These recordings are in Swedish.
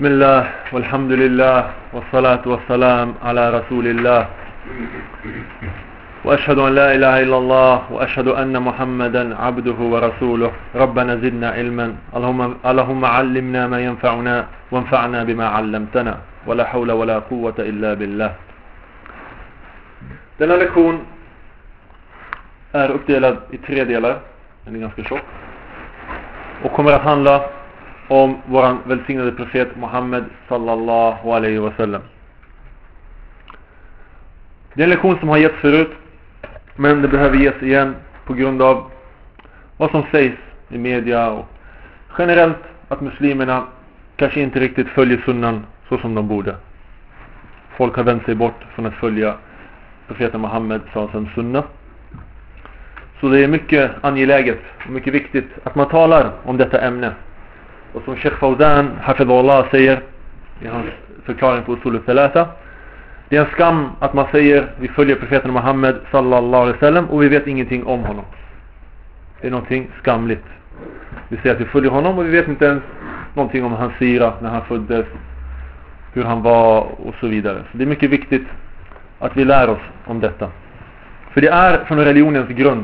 بسم الله والحمد لله والصلاة والسلام على رسول الله وأشهد أن لا إله إلا الله وأشهد أن محمدا عبده ورسوله ربنا زدنا علما اللهم علمنا ما ينفعنا وانفعنا بما علمتنا ولا حول ولا قوة إلا بالله. Denna lektion är uppdelad i 3 delar, den är ganska tjock, och kommer att handla om våran välsignade profet Muhammed sallallahu alaihi wasallam. Det är en lektion som har getts förut, men det behöver ges igen på grund av vad som sägs i media och generellt att muslimerna kanske inte riktigt följer sunnan så som de borde. Folk har vänt sig bort från att följa profeten Muhammed sallallahu alaihi sunna. Så det är mycket angeläget och mycket viktigt att man talar om detta ämne. Och som Sheikh Fawzan hafidhullah säger i hans förklaring på Usul al-Thalatha, det är en skam att man säger vi följer profeten Muhammed sallallahu alaihi wasallam och vi vet ingenting om honom. Det är någonting skamligt. Vi säger att vi följer honom och vi vet inte ens någonting om hans sira, när han föddes, hur han var och så vidare. Så det är mycket viktigt att vi lär oss om detta. För det är från religionens grund.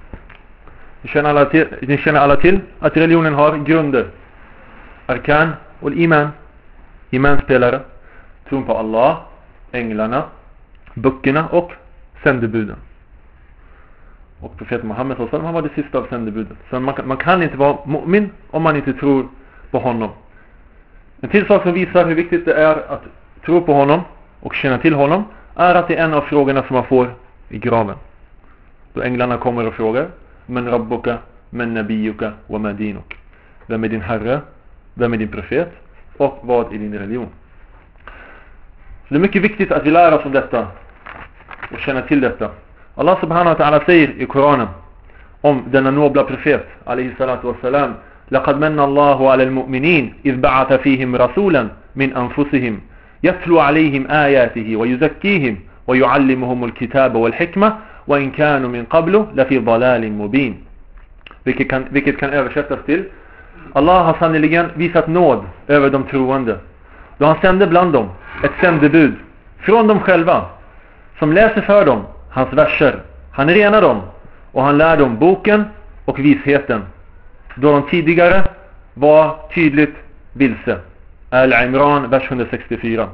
Ni känner alla till att religionen har grunder. Arkan och iman. Imanspelare. Tron på Allah, änglarna, böckerna och sändebuden. Och profeten Muhammed sallallahu alaihi wasallam, han var det sista av sändebudet. Så man kan inte vara mu'min om man inte tror på honom. En till sak som visar hur viktigt det är att tro på honom och känna till honom är att det är en av frågorna som man får i graven. Då änglarna kommer och frågar: Men rabbuka, men nabiyuka, wa madinuk. Vem är din herre? Vem är din profet? Och vad är din religion? Så det är mycket viktigt att vi lär oss om detta och känner till detta. Allah subhanahu wa ta'ala säger i Koranen om denna nobla profet alayhi salatu wassalam: لقد من الله على المؤمنين إذ بعث فيهم رسولا من أنفسهم يتلو عليهم آياته ويزكيهم ويعلمهم الكتاب والحكمة وإن كانوا من قبل لفي ضلال مبين. Vilket kan översättas till: Allah har sannoliken visat nåd över de troende då han sände bland dem ett sändebud från dem själva som läser för dem hans verser. Han renar dem och han lär dem boken och visheten då de tidigare var tydligt vilse. Al-Imran vers 164.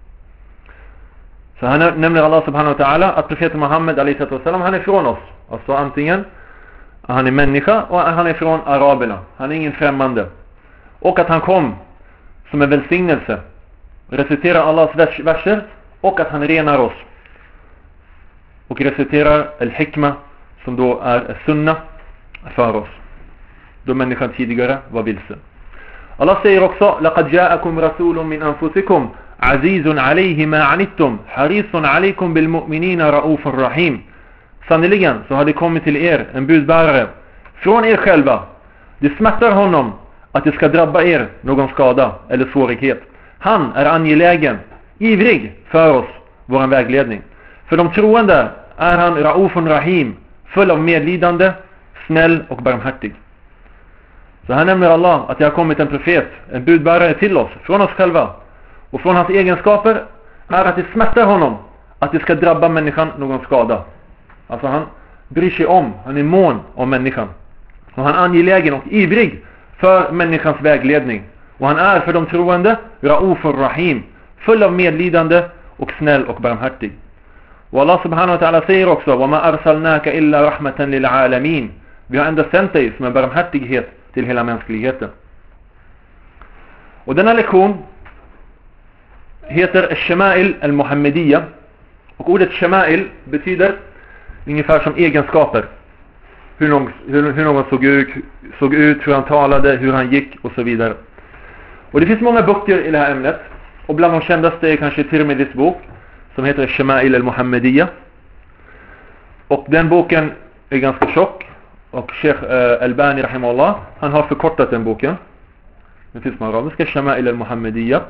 Så här nämner Allah subhanahu wa ta'ala att profeten Muhammed alayhi sallam, han är från oss. Alltså antingen han är människa och han är från araberna. Han är ingen främmande. Och att han kom som en välsignelse, reciterar Allahs verser, och att han renar oss och reciterar al-hikma som då är sunna för oss då människan tidigare var vilse. Allah säger också: لقد جاءكم رسول من أنفسكم عزيز عليه ما عنتم حريص عليكم بالمؤمنين رؤوف رحيم. Sannoliken så har det kommit till er en budbärare från er själva. Det smärtar honom att det ska drabba er någon skada eller svårighet. Han är angelägen, ivrig för oss, vår vägledning. För de troende är han Raufun Rahim, full av medlidande, snäll och barmhärtig. Så här nämner Allah att det har kommit en profet, en budbärare till oss, från oss själva. Och från hans egenskaper är att det smärtar honom att det ska drabba människan någon skada. Alltså han bryr sig om, han är mån om människan. Och han är angelägen och ivrig för människans vägledning. Och han är för de troende Raufur Rahim, full av medlidande och snäll och barmhärtig. Och Allah subhanahu wa ta'ala säger också: وَمَا أَرْسَلْنَاكَ إِلَّا رَحْمَةً لِلْعَالَمِينَ. Vi har ändå sänt dig som en barmhärtighet till hela mänskligheten. Och denna lektion heter Shama'il al-Muhammadiyya. Och ordet Shama'il betyder ungefär som egenskaper. Hur någon såg ut, hur han talade, hur han gick och så vidare. Och det finns många böcker i det här ämnet. Och bland de kändaste är kanske Tirmidhis bok som heter Shama'il al-Muhammadiyya. Och den boken är ganska tjock. Och Sheikh Albani rahimahullah, han har förkortat den boken. Den finns på arabiska, Shama'il al-Muhammadiyya.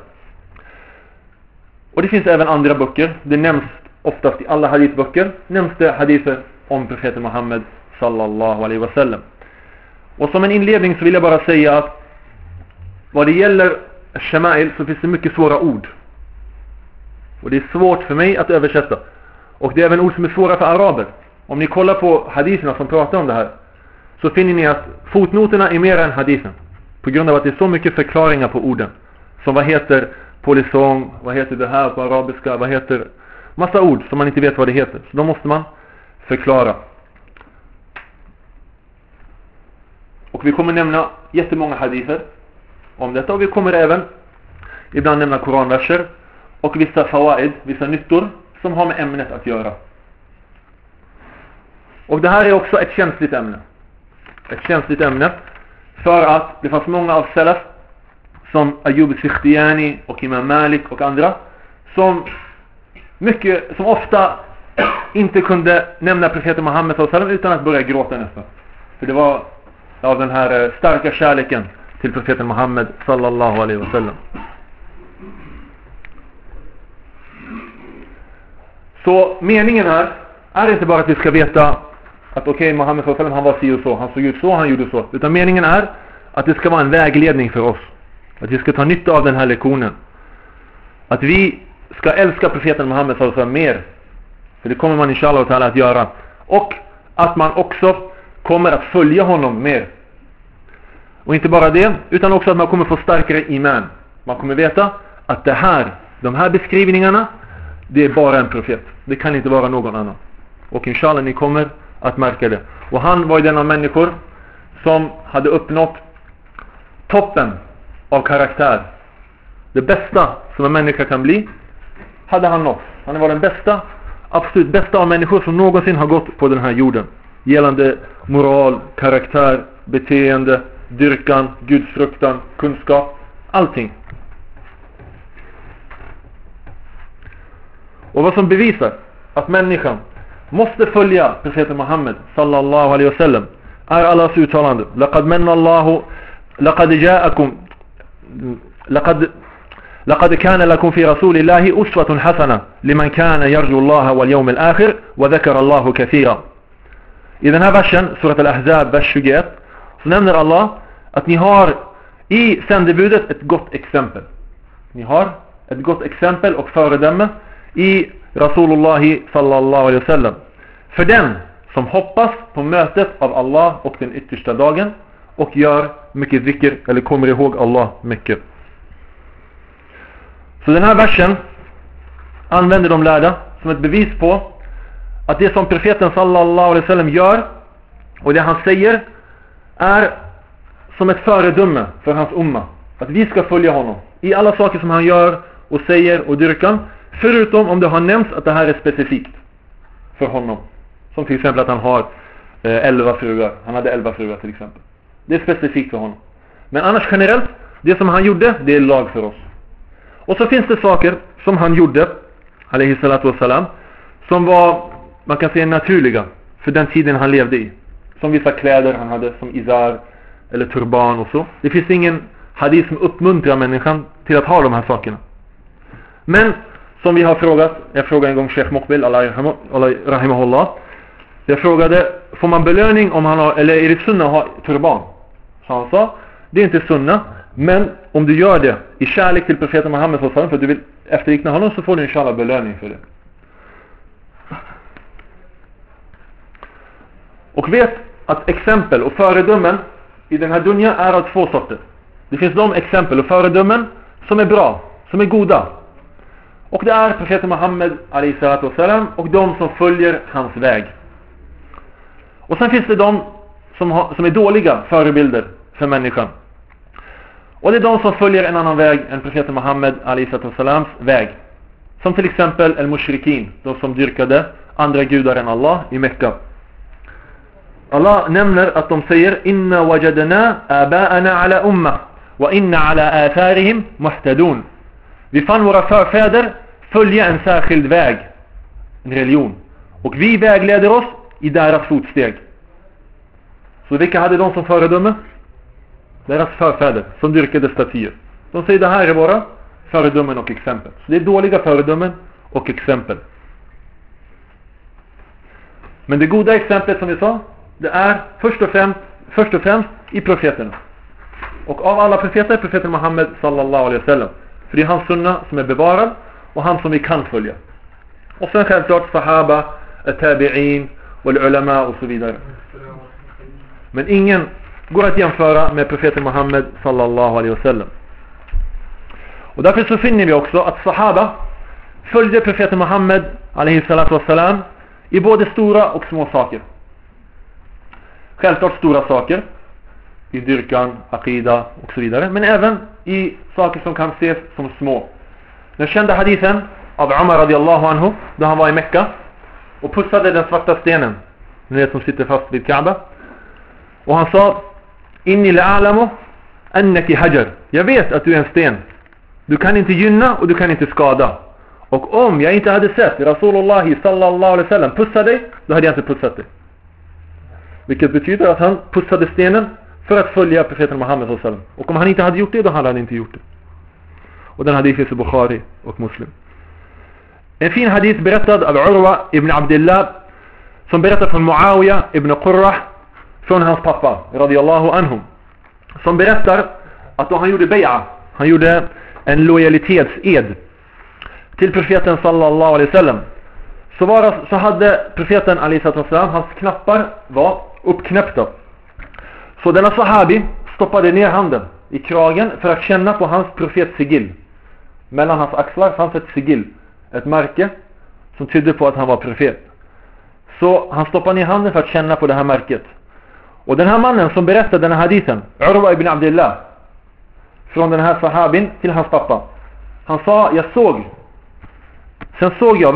Och det finns även andra böcker. Det nämns oftast i alla hadithböcker, nämns det hadither om profeten Muhammed sallallahu alaihi wasallam. Och som en inledning så vill jag bara säga att vad det gäller Shamail så finns det mycket svåra ord. Och det är svårt för mig att översätta. Och det är även ord som är svåra för araber. Om ni kollar på haditherna som pratar om det här, så finner ni att fotnoterna är mer än hadithen. På grund av att det är så mycket förklaringar på orden. Som vad heter polisong, vad heter det här på arabiska, vad heter massa ord som man inte vet vad det heter. Så då måste man förklara. Och vi kommer nämna jättemånga hadither om detta. Och vi kommer även ibland nämna koranverser och vissa fawaid, vissa nyttor som har med ämnet att göra. Och det här är också ett känsligt ämne. Ett känsligt ämne för att det fanns många av salaf som Ayyub Sikhtiyani och Imam Malik och andra som ofta inte kunde nämna profeten Muhammed sallallahu alaihi wasallam utan att börja gråta nästan. För det var av den här starka kärleken till profeten Muhammed sallallahu alaihi wasallam. Så meningen här är inte bara att vi ska veta att okej, Muhammed sallallahu alaihi wasallam, han var si och så, han såg ut så, han gjorde så. Utan meningen är att det ska vara en vägledning för oss. Att vi ska ta nytta av den här lektionen. Att vi ska älska profeten Muhammed sallallahu alaihi wasallam mer. För det kommer man inshallah ta'ala att göra. Och att man också kommer att följa honom mer. Och inte bara det, utan också att man kommer få starkare iman. Man kommer veta att de här beskrivningarna, det är bara en profet. Det kan inte vara någon annan. Och inshallah ni kommer att märka det. Och han var ju den av människor som hade uppnått toppen av karaktär. Det bästa som en människa kan bli hade han nått. Han var den bästa, absolut bästa av människor som någonsin har gått på den här jorden. Gällande moral, karaktär, beteende, dyrkan, gudsfruktan, kunskap, allting. Och vad som bevisar att människan måste följa profeten Muhammed sallallahu alaihi wasallam är Allahs uttalande: laqad manna Allahu laqad ja'akum laqad kana lakum fi rasulillahi uswatun hasana liman kana yarju Allah wal yawm al-akhir wa dhakara Allah kathira. I den här versen, surat al-Ahzab vers 21, så nämner Allah att ni har i sändebudet ett gott exempel. Ni har ett gott exempel och föredöme i Rasulullah sallallahu alaihi wasallam. För den som hoppas på mötet av Allah och den yttersta dagen och gör mycket zikr eller kommer ihåg Allah mycket. Så den här versen använder de lärda som ett bevis på att det som profeten sallallahu alaihi wasallam gör och det han säger är som ett föredöme för hans umma. Att vi ska följa honom i alla saker som han gör och säger och dyrkan, förutom om det har nämnts att det här är specifikt för honom. Som till exempel att han har 11 fruar. Han hade 11 fruar till exempel. Det är specifikt för honom. Men annars generellt, det som han gjorde, det är lag för oss. Och så finns det saker som han gjorde, alaihi salatu wassalam, som var, man kan säga, naturliga för den tiden han levde i. Som vissa kläder han hade, som izar eller turban och så. Det finns ingen hadith som uppmuntrar människan till att ha de här sakerna. Men som vi har frågat, jag frågade en gång Sheikh Muqbil, Allah rahimahullah. Jag frågade, får man belöning om han har, eller är det sunna att ha turban? Så han sa, det är inte sunna, men om du gör det i kärlek till profeten Muhammed sallallahu alaihi wasallam, för du vill efterlikna honom, så får du inshallah belöning för det. Och vet att exempel och föredömen i den här dunja är av två sorter. Det finns de exempel och föredömen som är bra, som är goda. Och det är profeten Muhammed alaihi salatu wasalam och de som följer hans väg. Och sen finns det de som är dåliga förebilder för människan. Och det är de som följer en annan väg än profeten Muhammed alaihi salatu wasalams väg. Som till exempel al-mushrikin, de som dyrkade andra gudar än Allah i Mekka. Allah nämner att de säger: inna wajadna aba'ana ala umma wa inna ala atharihim muhtadun. Vi fann våra förfäder följa en särskild väg, en religion, och vi vägleder oss i deras fotsteg. Så vilka hade de som föredöme? Deras förfäder som dyrkade statyer. De säger: det här är våra föredömen och exempel. Så det är dåliga föredömen och exempel. Men det goda exemplet som vi sa, det är först och främst i profeterna. Och av alla profeter är profeten Muhammed sallallahu alaihi wasallam. För det är hans sunna som är bevarad och han som vi kan följa. Och sen självklart sahaba, tabi'in och ulama och så vidare. Men ingen går att jämföra med profeten Muhammed sallallahu alaihi wasallam. Och därför så finner vi också att sahaba följde profeten Muhammed alaihi salatu wassalam i både stora och små saker. Självklart stora saker i dyrkan, aqida och så vidare, men även i saker som kan ses som små. Den kända hadithen av Umar radiallahu anhu, då han var i Mekka och pussade den svarta stenen, ni vet som sitter fast vid Kaaba, och han sa: inni la'alamu annaki hajar, jag vet att du är en sten, du kan inte gynna och du kan inte skada, och om jag inte hade sett Rasulullah sallallahu alaihi wasallam pussa dig, då hade jag inte pussat dig. Vilket betyder att han pussade stenen för att följa profeten Muhammed sallallahu alaihi wasallam. Och om han inte hade gjort det, då hade han inte gjort det. Och den hadith finns i Bukhari och Muslim. En fin hadith berättad av Urwa ibn Abdullah, som berättar från Muawiya ibn Qurrah, från hans pappa radiyallahu anhum, som berättar att då han gjorde bay'a, han gjorde en lojalitetsed till profeten sallallahu alaihi wasallam, så hade profeten alaihi wasallam, hans knappar var uppknäppta. Så denna sahabi stoppade ner handen i kragen för att känna på hans profetsigill. Mellan hans axlar fanns ett sigill, ett märke som tydde på att han var profet. Så han stoppade ner handen för att känna på det här märket. Och den här mannen som berättade den här hadithen, Urwa ibn Abdullah, från den här sahabin till hans pappa, han sa: sen såg jag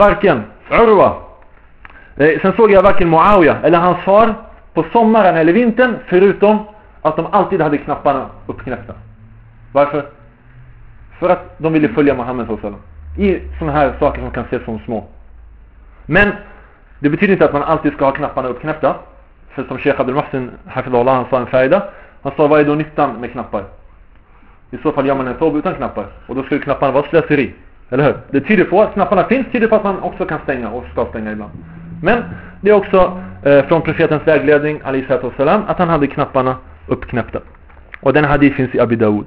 varken Muawiya eller hans far på sommaren eller vintern, förutom att de alltid hade knapparna uppknäppta. Varför? För att de ville följa Muhammed sallallahu alaihi wasallam i såna här saker som kan ses som små. Men det betyder inte att man alltid ska ha knapparna uppknäppta. För som Sheikh Abdul Muhsin hafidhullah, han sa en färda, han sa: vad är då nyttan med knappar? I så fall gör man en tob utan knappar, och då skulle knapparna vara slöseri, eller hur? Det tyder på att knapparna finns, tyder på att man också kan stänga och ska stänga ibland. Men det är också från profetens vägledning alaihi salatu wassalam att han hade knapparna uppknäppta. Och den hadith finns i Abi Dawud.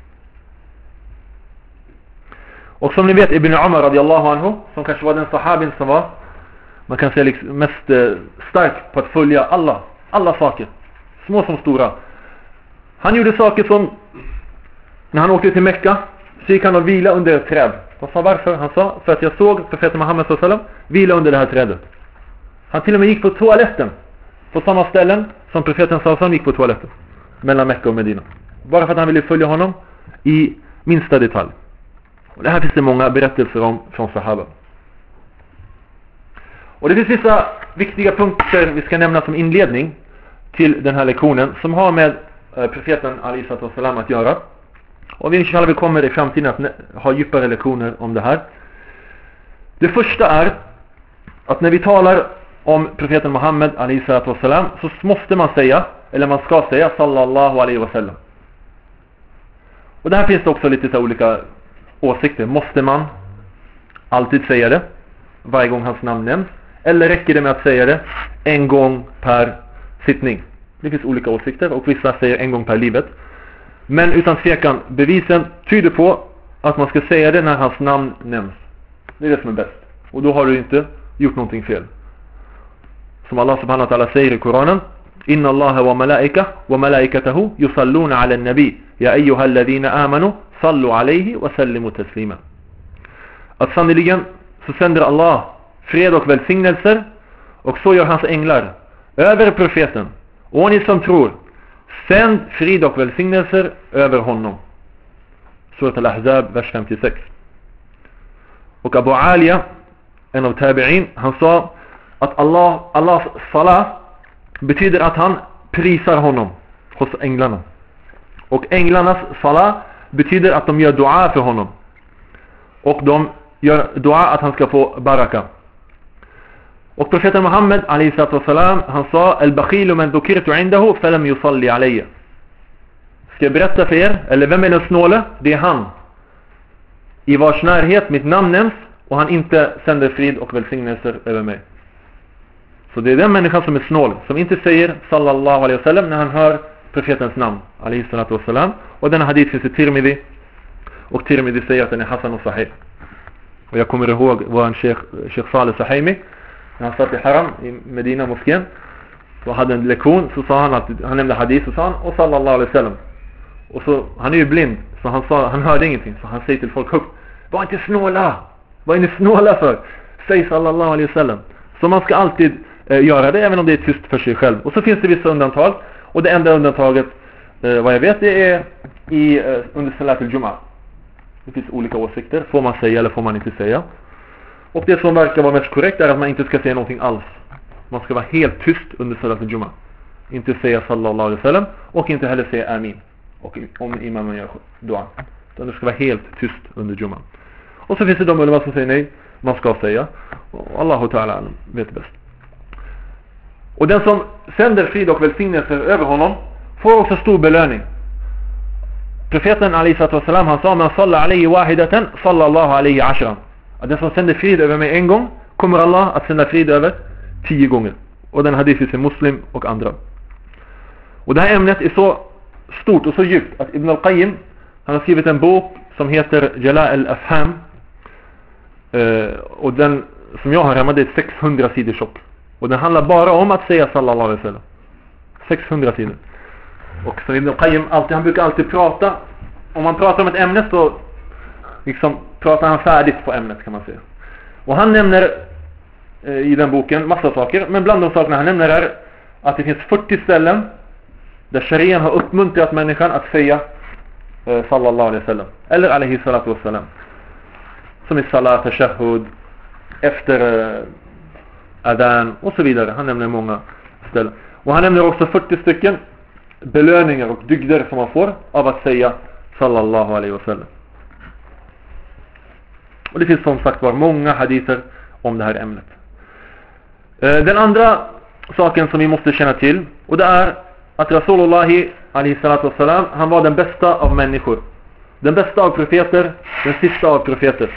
Och som ni vet, Ibn Umar radiyallahu anhu, som kanske var den sahabin som var, man kan säga liksom mest stark på att följa alla saker, små som stora. Han gjorde saker som, när han åkte till Mekka, så gick han och vila under ett träd. Och sa varför? Han sa: för att jag såg profeten Muhammed sallallahu alaihi wasallam vila under det här trädet. Han till och med gick på toaletten på samma ställen som profeten sallallahu alaihi wasallam gick på toaletten, mellan Mekka och Medina. Bara för att han ville följa honom i minsta detalj. Och det här finns det många berättelser om från sahaba. Och det finns vissa viktiga punkter vi ska nämna som inledning till den här lektionen, som har med profeten alaihi salatu wassalam att göra. Och vi inshallah vi kommer i framtiden att ha djupare lektioner om det här. Det första är att när vi talar om profeten Muhammed alaihi salatu wassalam, så måste man säga, eller man ska säga, sallallahu alaihi wasallam. Och där finns det också lite olika åsikter. Måste man alltid säga det varje gång hans namn nämns, eller räcker det med att säga det en gång per sittning? Det finns olika åsikter, och vissa säger en gång per livet. Men utan tvekan, bevisen tyder på att man ska säga det när hans namn nämns. Det är det som är bäst. Och då har du inte gjort någonting fel. Som Allah subhanahu wa ta'ala säger i Koranen: inna Allaha wa malaikatahu yusalluna ala nabi ya ayyuhalladhina amanu sallu alayhi wa sallimu taslima. Att sannoliken så sänder Allah fred och välsignelser, och så gör hans änglar över profeten. Och ni som tror, sänd frid och välsignelser över honom. Surat Al-Ahzab, vers 56. Och Abu Aliya, en av tabi'in, han sa att Allahs salah betyder att han prisar honom hos änglarna. Och änglarnas salah betyder att de gör dua för honom. Och de gör dua att han ska få baraka. Och profeten Muhammed alaihi salatu wassalam, han sa: al-bakhilu man dhukirtu indahu falam yusalli alayya. Ska jag berätta för er, eller vem är den snåle? Det är han i vars närhet mitt namn nämns och han inte sänder frid och välsignelser över mig. Så det är den människan som är snål, som inte säger sallallahu alaihi wasallam när han hör profetens namn, alayhi salatu wassalam. Och denna hadith finns i Tirmidhi. Och Tirmidhi säger att den är Hasan och Sahih. Och jag kommer ihåg vad en Sheikh Saleh Sahimi, när han satt i Haram i Medina moskén och hade en lektion, så sa han att han nämnde hadith, och sa han och sallallahu alaihi wasallam. Och så, han är ju blind, så han hörde ingenting, så han säger till folk högt: var inte snåla! Vad är ni snåla för? Säg sallallahu alaihi wasallam. Så man ska alltid göra det, även om det är tyst för sig själv. Och så finns det vissa undantag, och det enda undantaget vad jag vet, det är under Salat al-Jum'ah. Det finns olika åsikter, får man säga eller får man inte säga. Och det som verkar vara mest korrekt är att man inte ska säga någonting alls. Man ska vara helt tyst under Salat al-Jum'ah. Inte säga sallallahu alaihi wasallam, och inte heller säga amin. Och om imamen gör dua. Utan det ska vara helt tyst under Jum'ah. Och så finns det de ulama som säger nej, man ska säga. Och Allahu ta'ala vet bäst. Och den som sänder frid och välsignelse över honom får också stor belöning. Profeten alayhi salatu wassalam, han sa: man salla alayhi wahidatan sallallahu alayhi ashran. Att den som sänder frid över mig en gång, kommer Allah att sända frid över 10 gånger. Och den hadith är Muslim och andra. Och det här ämnet är så stort och så djupt att Ibn al-Qayyim, han har skrivit en bok som heter Jala' al-Afham. Och den som jag har hemma, det är 600 sidor tjock. Och den handlar bara om att säga sallallahu alaihi wasallam. 600 sidor. Och så Ibn al-Qayyim han brukar alltid prata. Om man pratar om ett ämne så liksom pratar han färdigt på ämnet, kan man säga. Och han nämner i den boken massa saker. Men bland de sakerna han nämner är att det finns 40 ställen där sharian har uppmuntrat människan att säga sallallahu alaihi wasallam. Eller alayhi salatu wassalam. Som i salat, tashahhud, efter adhan och så vidare. Han nämner många ställen. Och han nämner också 40 stycken belöningar och dygder som man får av att säga sallallahu alaihi wasallam. Och det finns som sagt var många hadither om det här ämnet. Den andra saken som vi måste känna till, och det är att Rasulullah alaihi salatu wassalam, han var den bästa av människor. Den bästa av profeter, den sista av profeter.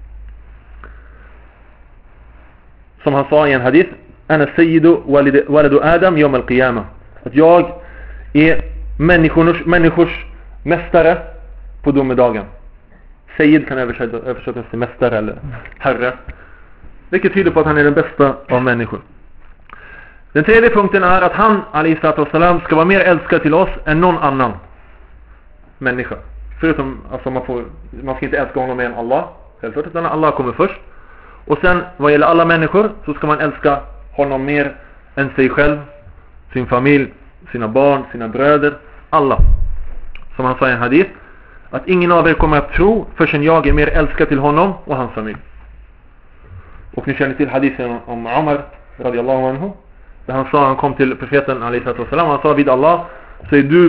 Som han sa i en hadith: ana sayyidu waladu Adam yawm al-qiyamah. Att jag är människors mästare på domedagen. Sayyid kan översättas till mästare eller herre. Vilket tyder på att han är den bästa av människor. Den tredje punkten är att han, alayhi salatu wassalam, ska vara mer älskad till oss än någon annan människa. Förutom, alltså man ska inte älska honom mer än Allah. Självklart, utan Allah kommer först. Och sen, vad gäller alla människor, så ska man älska honom mer än sig själv, sin familj, sina barn, sina bröder, alla. Som han sa i en hadith, att ingen av er kommer att tro förrän jag är mer älskad till honom och hans familj. Och ni känner till hadithen om Umar radiyallahu anhu, där han sa, han kom till profeten alayhi salatu wassalam, han sa: vid Allah så är du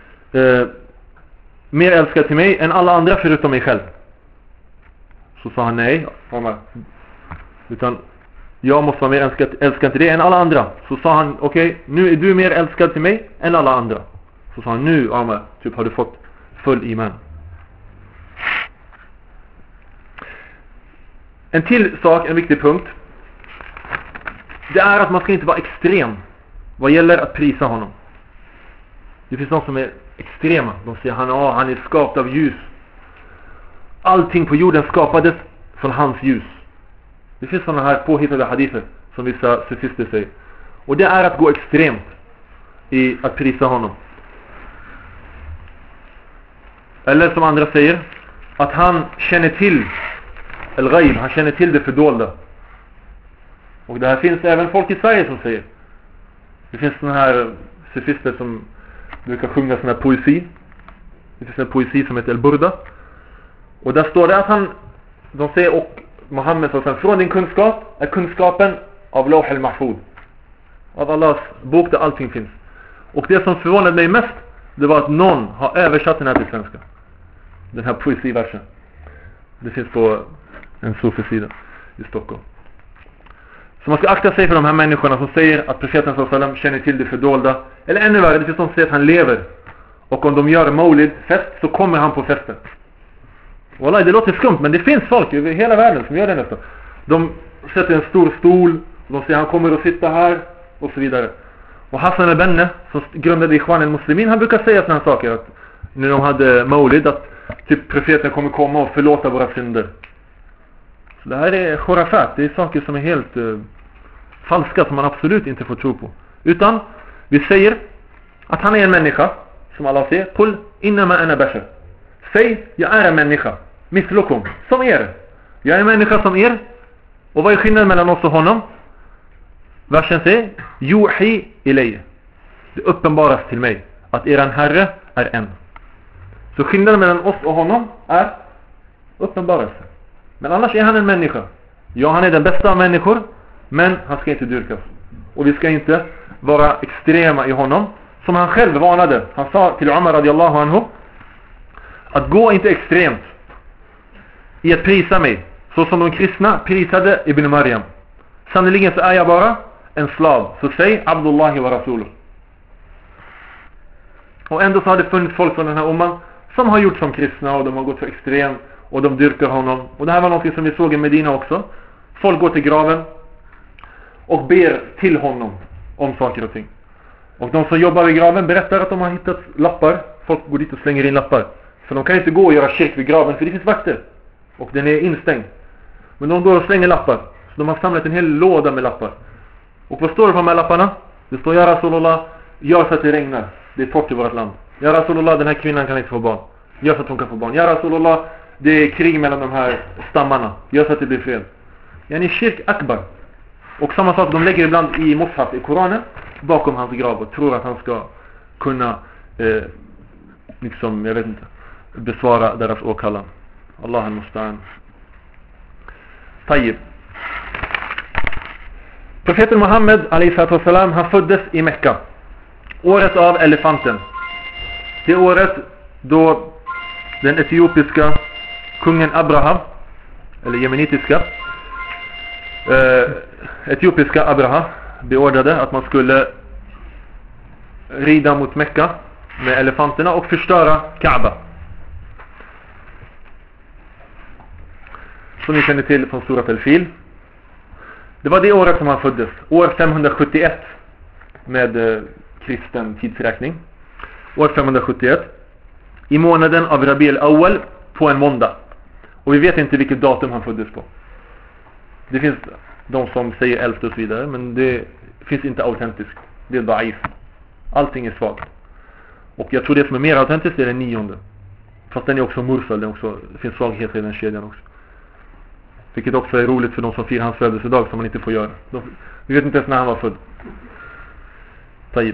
mer älskad till mig än alla andra förutom mig själv. Så sa han: nej Umar, utan jag måste vara mer älskad till dig än alla andra. Så sa han: okej, nu är du mer älskad till mig än alla andra. Så sa han: nu Umar, typ har du fått full iman. En till sak, en viktig punkt, det är att man ska inte vara extrem vad gäller att prisa honom. Det finns någon som är extrema. De säger han är skapt av ljus. Allting på jorden skapades från hans ljus. Det finns sådana här påhittade hadither som vissa sufister säger. Och det är att gå extremt i att prisa honom. Eller som andra säger, att han känner till al-ghaib, han känner till det fördolda. Och det här finns även folk i Sverige som säger. Det finns sådana här sufister som brukar sjunga sån här poesi. Det finns en poesi som heter al-Burda. Och där står det att de säger, och Muhammed sa, från din kunskap är kunskapen av Lawh al-Mahfud, av Allahs bok där allting finns. Och det som förvånade mig mest, det var att någon har översatt den här till svenska. Den här poesiversen. Det finns på en sofisida i Stockholm. Så man ska akta sig för de här människorna som säger att profeten sallallahu alaihi wasallam känner till det fördolda. Eller ännu värre, det finns de som säger att han lever. Och om de gör maulid-fest så kommer han på festen. Wallahi, det låter skumt, men det finns folk över hela världen som gör det nästan. De sätter en stor stol, de säger han kommer att sitta här och så vidare. Och Hassan al-Banna, som grundade Ikhwan al-Muslimin, han brukar säga sådana saker att när de hade Maulid, att typ profeten kommer komma och förlåta våra synder. Så det här är khurafat, det är saker som är helt falska, som man absolut inte får tro på. Utan vi säger att han är en människa, som Allah säger, Qul innama ana bashar. Säg, jag är en människa, mithlukum, som er. Jag är en människa som er. Och vad är skillnaden mellan oss och honom? Versen säger, Yuhi ilay. Det uppenbaras till mig att eran herre är en. Så skillnaden mellan oss och honom är uppenbarelse. Men annars är han en människa. Ja, han är den bästa av människor, men han ska inte dyrkas. Och vi ska inte vara extrema i honom, som han själv varnade. Han sa till Umar radiallahu anhu att gå inte extremt i att prisa mig, så som de kristna prisade Ibn Maryam. Sannoliken så är jag bara en slav, så säg Abdullahi wa Rasuluh. Och ändå så har det funnits folk från den här umman som har gjort som kristna, och de har gått för extrem och de dyrkar honom. Och det här var något som vi såg i Medina också. Folk går till graven och ber till honom om saker och ting. Och de som jobbar vid graven berättar att de har hittat lappar. Folk går dit och slänger in lappar, för de kan inte gå och göra kyrk vid graven, för det finns vakter och den är instängd. Men de går och slänger lappar. Så de har samlat en hel låda med lappar. Och vad står det på de här lapparna? Det står, Ja Rasulullah, gör så att det regnar. Det är torrt i vårt land. Ja Rasulullah, den här kvinnan kan inte få barn. Gör så att hon kan få barn. Ja Rasulullah, det är krig mellan de här stammarna. Gör så att det blir fred. Yani shirk akbar. Och samma sak, de lägger ibland i Mushaf, i Koranen, bakom hans grav och tror att han ska kunna liksom, jag vet inte, besvara deras åkallan. Allah al-Musta'an. Tayyib. Profeten Muhammed a.s. han föddes i Mekka. Året av elefanten. Det året då den etiopiska kungen Abraha, eller jemenitiska etiopiska Abraha beordrade att man skulle rida mot Mekka med elefanterna och förstöra Kaaba. Som ni känner till från Surat al-Fil. Det var det året som han föddes. År 571 med kristen tidsräkning. År 571. I månaden av Rabi al-Awwal på en måndag. Och vi vet inte vilket datum han föddes på. Det finns de som säger 11 och så vidare, men det finns inte autentiskt. Det är da'if. Allting är svagt. Och jag tror det som är mer autentiskt är den 9:e. Fast den är också mursal, det finns svagheter i den kedjan också. Vilket också är roligt för de som firar hans födelsedag, som man inte får göra. Vi vet inte ens när han var född. Tayyib.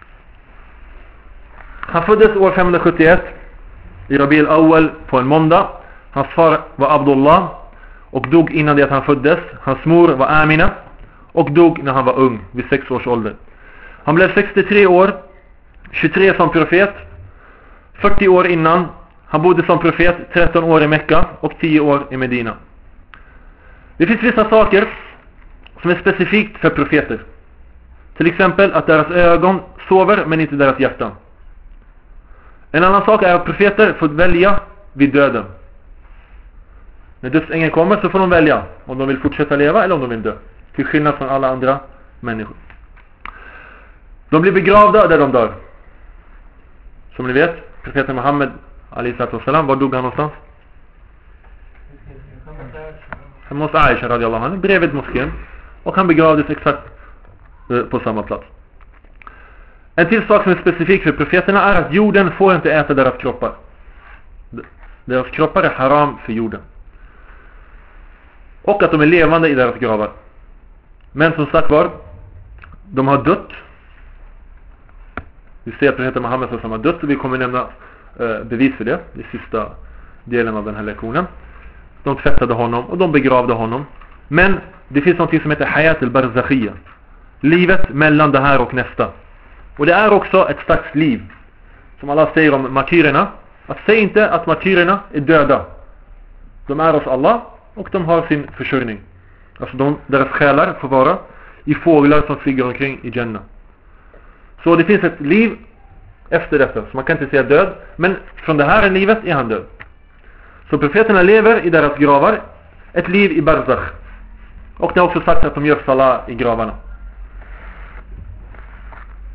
Han föddes år 571 i Rabi al-Awwal på en måndag. Hans far var Abdullah och dog innan det att han föddes. Hans mor var Amina och dog när han var ung, vid 6 års ålder. Han blev 63 år, 23 som profet, 40 år innan. Han bodde som profet 13 år i Mekka och 10 år i Medina. Det finns vissa saker som är specifikt för profeter. Till exempel att deras ögon sover men inte deras hjärtan. En annan sak är att profeter får välja vid döden. När dödsängeln kommer så får de välja om de vill fortsätta leva eller om de vill dö. Till skillnad från alla andra människor. De blir begravda där de dör. Som ni vet, profeten Muhammed a.s. var dog han någonstans? Hemma hos Aisha radiallahu anha, bredvid moskén. Och han begravdes exakt på samma plats. En till sak som är specifik för profeterna är att jorden får inte äta deras kroppar. Deras kroppar är haram för jorden. Och att de är levande i deras gravar. Men som sagt var, de har dött. Vi ser att profeten Muhammed som har dött, och vi kommer nämna bevis för det i sista delen av den här lektionen. De tvättade honom och de begravde honom. Men det finns något som heter Hayat al-Barzakhiyya. Livet mellan det här och nästa. Och det är också ett slags liv. Som alla säger om martyrerna. Att säg inte att martyrerna är döda. De är hos Allah och de har sin försörjning. Alltså deras själar får vara i fåglar som flyger omkring i Jannah. Så det finns ett liv efter detta. Så man kan inte säga död. Men från det här livet är han död. Så profeterna lever i deras gravar. Ett liv i barzakh. Och det har också sagt att de gör salah i gravarna.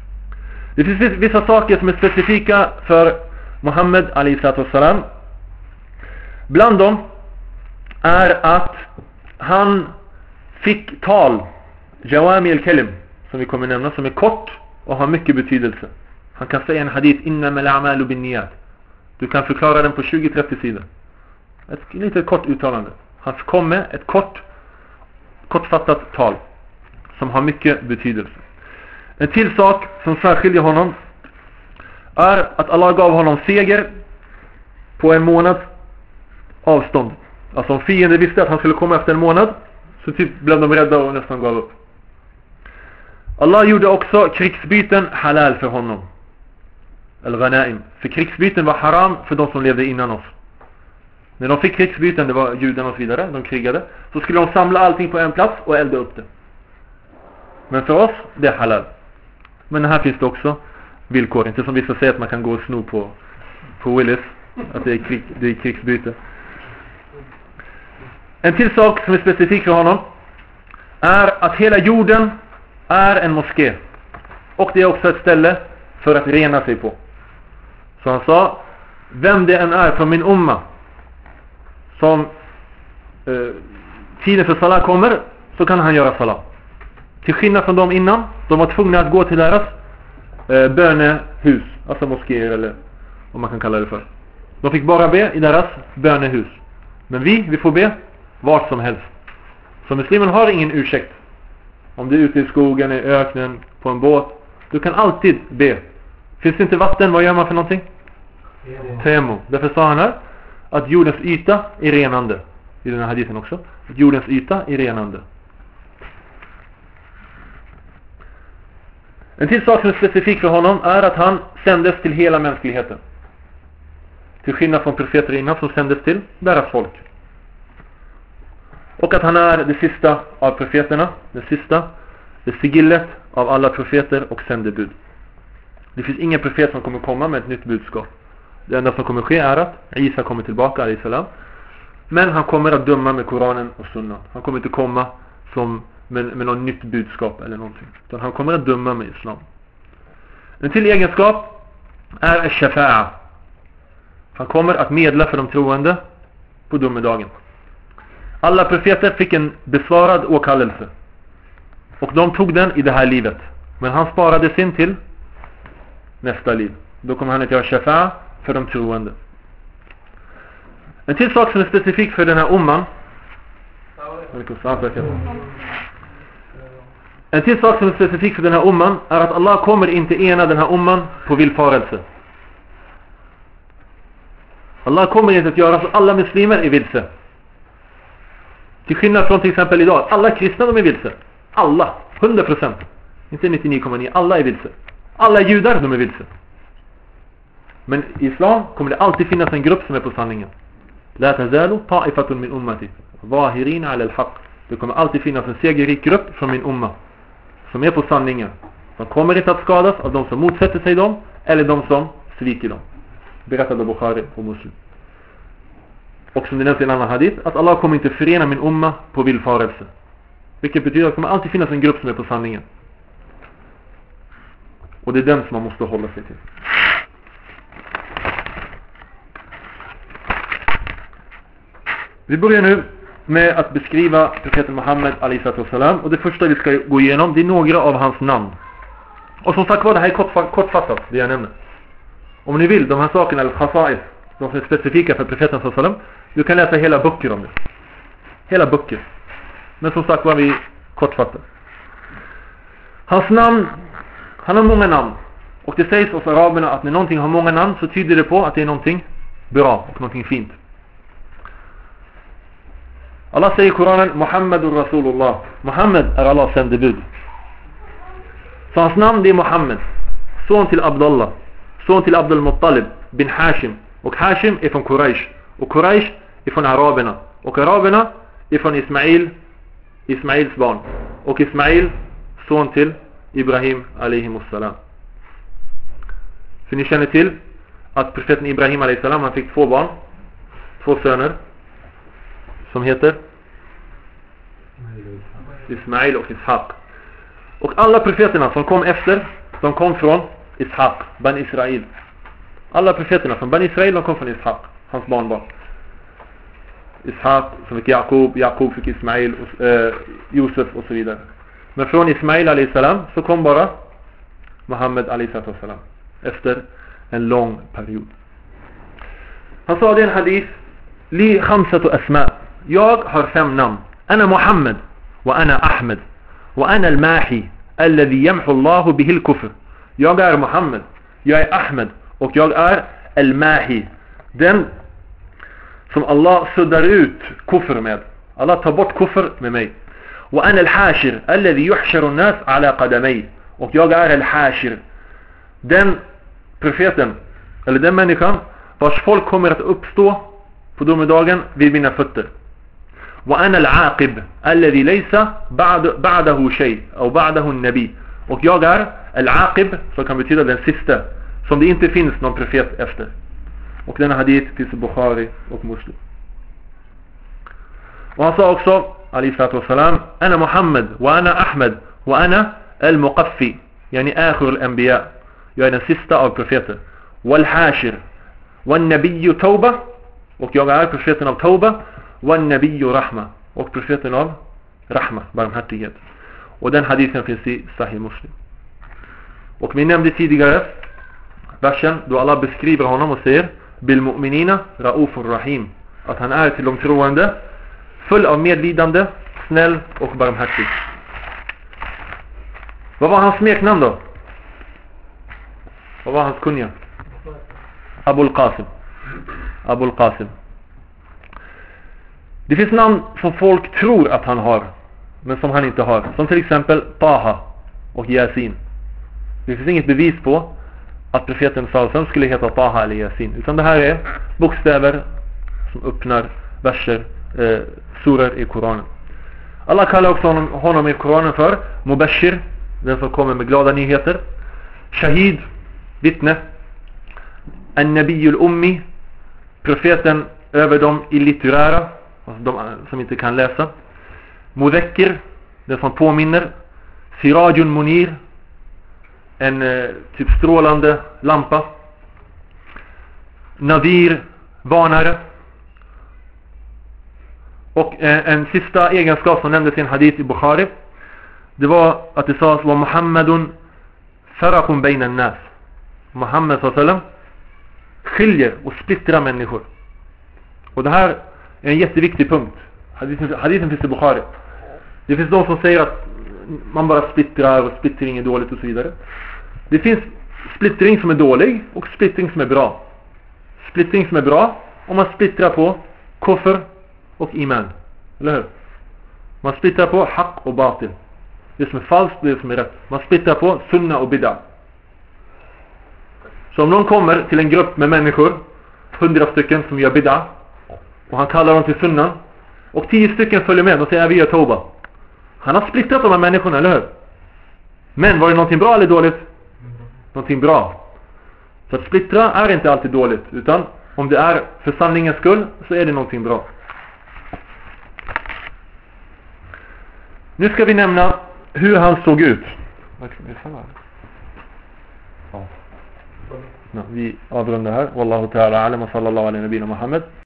Det finns vissa saker som är specifika för Muhammed a.s. Bland dem är att han fick tal, Jawami al-Kalim, som vi kommer nämna, som är kort och har mycket betydelse. Han kan säga en hadith, innamal a'malu binniyat. Du kan förklara den på 20-30 sidor. Ett litet kort uttalande. Han kom med ett kortfattat tal som har mycket betydelse. En till sak som särskiljer honom är att Allah gav honom seger på en månads avstånd. Alltså om fienden visste att han skulle komma efter en månad, så typ blev de rädda och nästan gav upp. Allah gjorde också krigsbyten halal för honom. Al-Ghanaim. För krigsbyten var haram för de som levde innan oss. När de fick krigsbyten, det var judarna och så vidare, de krigade, så skulle de samla allting på en plats och elda upp det. Men för oss, det är halal. Men här finns det också villkor. Inte som vissa säger att man kan gå och sno på Willis, att det är krigsbyte. En till sak som är specifik för honom är att hela jorden är en moské. Och det är också ett ställe för att rena sig på. Så han sa, vem det än är från min umma som tiden för salat kommer, så kan han göra salat. Till skillnad från dem innan, de var tvungna att gå till deras bönehus, alltså moskéer eller vad man kan kalla det för. De fick bara be i deras bönehus. Men vi får be vart som helst. Så muslimen har ingen ursäkt. Om du är ute i skogen, i öknen, på en båt, du kan alltid be. Finns det inte vatten, vad gör man för någonting? Temo. Därför sa han här att jordens yta är renande. I den här hadithen också. Att jordens yta är renande. En till sak som är specifik för honom är att han sändes till hela mänskligheten. Till skillnad från profeter innan som sändes till deras folk. Och att han är det sista av profeterna. Det sigillet av alla profeter och sändebud. Det finns ingen profet som kommer komma med ett nytt budskap. Det enda som kommer ske är att Isa kommer tillbaka alayhisalam. Men han kommer att döma med Koranen och Sunna. Han kommer inte komma med något nytt budskap eller någonting. Utan han kommer att döma med islam. En till egenskap är al-shafa'a. Han kommer att medla för de troende på domedagen. Alla profeter fick en besvarad åkallelse. Och de tog den i det här livet. Men han sparade sin till nästa liv. Då kommer han att göra shafa'a för de troende. En till sak som är specifik för den här umman. En till sak som är specifik för den här umman är att Allah kommer inte ena den här umman på villfarelse. Allah kommer inte att göra så alla muslimer är vilse. Till skillnad från till exempel idag. Alla kristna de är vilse. Alla. 100%. Inte 99,9. Alla är vilse. Alla judar de är vilse. Men i islam kommer det alltid finnas en grupp som är på sanningen. La tazalu ta'ifatun min ummati zahirina ala al-haq. Det kommer alltid finnas en segerrik grupp från min umma som är på sanningen. De kommer inte att skadas av de som motsätter sig dem eller de som sviker dem. Berättade Bukhari och Muslim. Och som det nämns i en annan hadith, att Allah kommer inte förena min umma på villfarelse. Vilket betyder att det kommer alltid finnas en grupp som är på sanningen. Och det är den som man måste hålla sig till. Vi börjar nu med att beskriva profeten Muhammed a.s. Och det första vi ska gå igenom, det är några av hans namn. Och som sagt var, det här är kortfattat, det jag nämner. Om ni vill, de här sakerna, eller khasa'is, de som är specifika för profeten s.a.w. Du kan läsa hela böcker om det. Hela böcker. Men som sagt var, vi kortfattar. Hans namn, han har många namn. Och det sägs hos araberna att när någonting har många namn så tyder det på att det är någonting bra och någonting fint. Allah säger i Koranen, Muhammadur Rasulullah. Muhammad är Allahs sändebud. Så hans namn det är Muhammad. Son till Abdullah. Son till Abdul Muttalib bin Hashim. Och Hashim är från Quraysh. Och Quraysh är från araberna. Och araberna är från Ismails barn. Och Ismail, son till Ibrahim alaihimussalam. För ni känner till att profeten Ibrahim alaihissalam, han fick 2 barn. 2 söner. Som heter Ismail och Ishaq. Och alla profeterna som kom efter, de kom från Ishaq, Ben Israel. Alla profeterna från Ben Israel, de kom från Ishaq, hans barnbarn. Ishaq som fick Jakob, Jakob fick Ismail, Josef och så vidare. Men från Ismail alayhi salam så kom bara Muhammed alayhi salam efter en lång period. Han sa det i en hadith: Li khamsatu asma. Jag har 5 namn. Ana Muhammad wa ana Ahmed wa ana al-Mahi alladhi yamhu Allahu bihi al-kufr. Jag är Muhammad, jag är Ahmed och jag är al-Mahi, den som Allah suddar ut kufr med. Allah tar bort kufr med mig. Wa ana al-Hashir alladhi yuhsharu an-nas ala qadamay. Och jag är al-Hashir, den profeten eller den människan vars folk kommer att uppstå på domedagen vid mina fötter. Wa ana al-Aqib alladhi laysa ba'dahu shay aw ba'dahu an-nabi. Och jag är al-Aqib, som kan betyda den sista, som det inte finns någon profet efter. Och denna hadith finns i Bukhari och Muslim. Och han sa också alayhi salatu wassalam: Ana Muhammad wa ana Ahmed wa ana al-Muqaffi, yani akhir al-anbiya. Jag är den sista av profeter. Wal-Hashir wan-nabiyyu Tawba, och jag är profeten av Tawba. Wan-nabiyyu Rahma, och profeten av Rahma, barmhärtighet. Och den hadithen finns i Sahih Muslim. Och vi nämnde tidigare versen då Allah beskriver honom och säger: Bil mu'minina raufur rahim, att han är till de troende full av medlidande, snäll och barmhärtig. Vad var hans smeknamn då? Vad var hans kunja? Abul Qasim. Abul Qasim. Det finns namn som folk tror att han har, men som han inte har. Som till exempel Taha och Yasin. Det finns inget bevis på att profeten Salsam skulle heta Taha eller Yasin. Utan det här är bokstäver som öppnar verser, suror i Koranen. Allah kallar också honom i Koranen för Mubashir, den som kommer med glada nyheter. Shahid, vittne. An-Nabiyul Ummi, profeten över de illitterära, alltså de som inte kan läsa. Mudhakkir, den som påminner. Sirajun Munir, en typ strålande lampa. Nadir, varnare. Och en sista egenskap som nämndes i en hadith i Bukhari, det var att det sades: var Muhammadun faraqun bayna an-nas. Muhammed sallam skiljer och splittrar människor. Och det här är en jätteviktig punkt. Hadithen finns i Bukhari. Det finns de som säger att man bara splittrar och splittring är dåligt och så vidare. Det finns splittring som är dålig och splittring som är bra. Splittring som är bra om man splittrar på kufr och iman. Eller hur? Man splittrar på haq och batil. Det som är falskt och det som är rätt. Man splittrar på sunna och bid'a. Så om någon kommer till en grupp med människor, 100 stycken som gör bid'a, och han kallar dem till sunna, och 10 stycken följer med och säger: vi gör tauba. Han har splittrat de här människorna, eller hur? Men var det någonting bra eller dåligt? Någonting bra. Så att splittra är inte alltid dåligt, utan om det är för sanningens skull så är det någonting bra. Nu ska vi nämna hur han såg ut. Vi avrundar här. Wallahu ta'ala alam wa sallallahu ala nabina Muhammad.